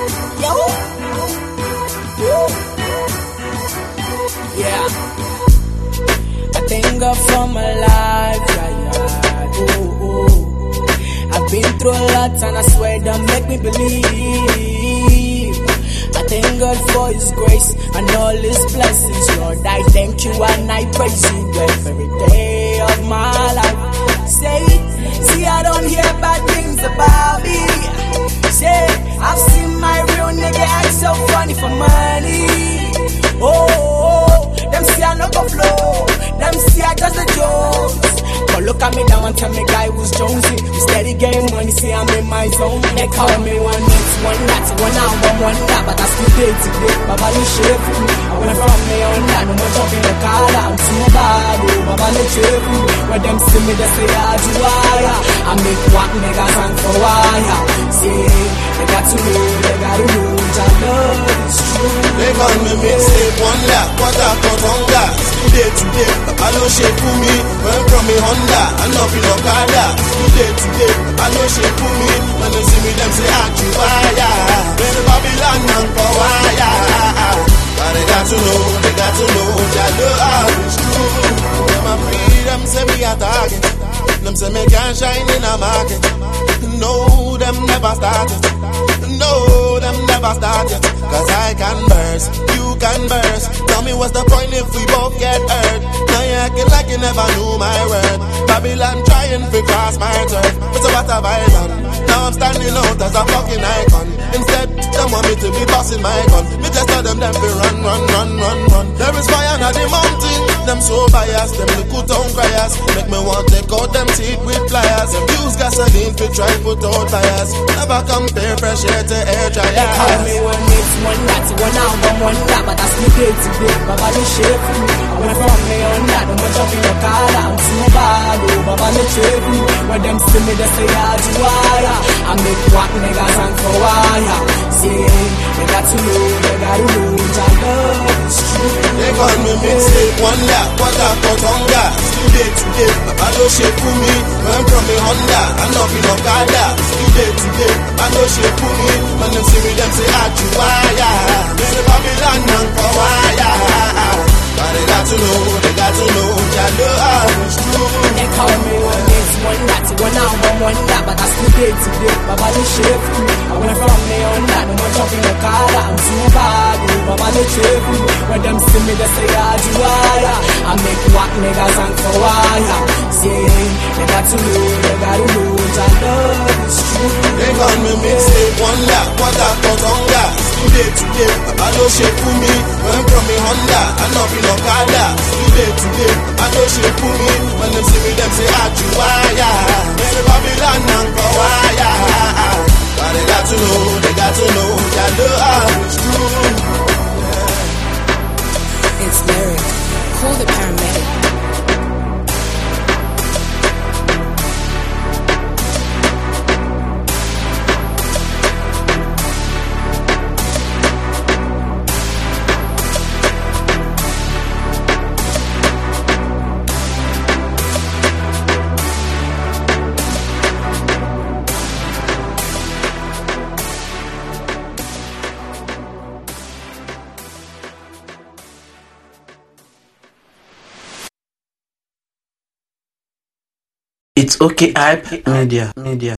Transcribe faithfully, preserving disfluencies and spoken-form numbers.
Yo. Yeah. I thank God for my life. Yeah, yeah. Ooh, ooh. I've been through a lot and I swear that make me believe. I thank God for His grace and all His blessings, Lord. I thank you and I praise you every day of my life. Say, see, I don't hear bad things about me. Say, I've seen my real nigga act so funny for money. Oh, oh, oh. Them say I no go flow. Them say I just a joke. But look at me now and tell me guy who's Jonesy. Steady getting money, see I'm in my zone. They call me one this, one that, one now, one one that. But I still day to day, Baba no share for me. I went from me on that, no more jumping the car. I'm too bad, oh, Baba no share for me. When them see me, they say I do wire. I make what niggas hang for wire. See, they got to know, they got to know. I love it's true. They call me mixtape, one lap, quarter cut hunger. Day to day, Baba no share for me. Went from me Honda, and up in Okada. Day to day, Baba no share for me. When they see me, them say I do wire. When the Babylon hang for wire. But they got to know, they got to know. I love it's true. Them a free, them say me a target. Them say me can't shine in a market. No, them never started. No, them never started. Cause I can burst, you can burst. Tell me what's the point if we both get hurt? Now you acting like you never knew my word. Babylon trying to cross my turf. But so what have I done? Now I'm standing out as a fucking icon. Instead, they want me to be bossing my gun. Me just tell them them to run, run, run, run, run. There is fire on the mountain. Them so biased, them little town criers. Make me want to take out them teeth with pliers. Them use gasoline to try put out fires. Never compare fresh air to air dryers. They call me one this, one that, one now, one one that. But I still day to day, Baba no share for me. I went from me on that, no more jumping the car. I'm too bad, oh, Baba no share for me. When them see me, they say I do wire. I make what niggas hang for wire. See, they got to know, they got to know. I love it's true. They call me mixtape, one lap, quarter cut hunger. Still day to day, Baba no share for me. Went from me Honda, and up in Okada. Still day to day, Baba no share for me. When them see me, them say I do wire. When the Babylon hang for wire. But they got to know, they got to know. I love it's true. They call me one this, one that, one now, one one that. But I still day to day, Baba no share for me. I went from me on that, no more jumping the car. I'm too bad, oh, Baba no share for me. When them see me, they say I do wire. I make what niggas hang for wire. See, they got to know, they got to know. I love it's true. They call me mixtape, one lap, quarter cut hunger. Still day to day, Baba no share for me. Went from me Honda, and up in Okada. Still day to day, Baba no share for me. When them see me, them say I do wire. When the Babylon hang for wire. But they got to know, they got to know. I love it's true. It's Lyric. Call the paramedic. It's okay, hype media, media.